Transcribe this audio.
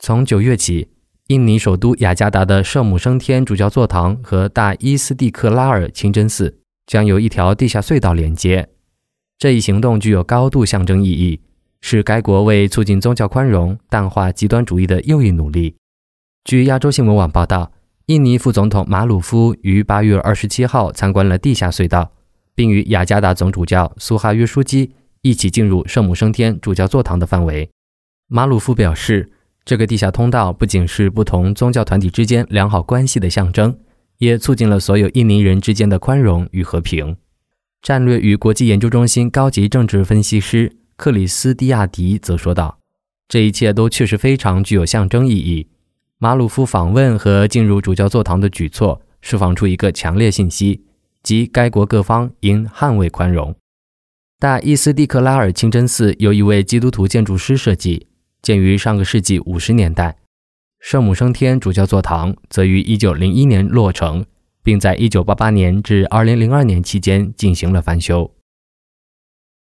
从9月起，印尼首都雅加达的圣母升天主教座堂和大伊斯蒂克拉尔清真寺将由一条地下隧道连接。这一行动具有高度象征意义，是该国为促进宗教宽容、淡化极端主义的又一努力。据亚洲新闻网报道，印尼副总统马鲁夫于8月27号参观了地下隧道，并与雅加达总主教苏哈约书基一起进入圣母升天主教座堂的范围。马鲁夫表示，这个地下通道不仅是不同宗教团体之间良好关系的象征，也促进了所有印尼人之间的宽容与和平。战略与国际研究中心高级政治分析师克里斯蒂亚迪则说道，这一切都确实非常具有象征意义。马鲁夫访问和进入主教座堂的举措释放出一个强烈信息，即该国各方应捍卫宽容。大伊斯蒂克拉尔清真寺由一位基督徒建筑师设计，建于上个世纪50年代。圣母升天主教座堂则于1901年落成，并在1988年至2002年期间进行了翻修。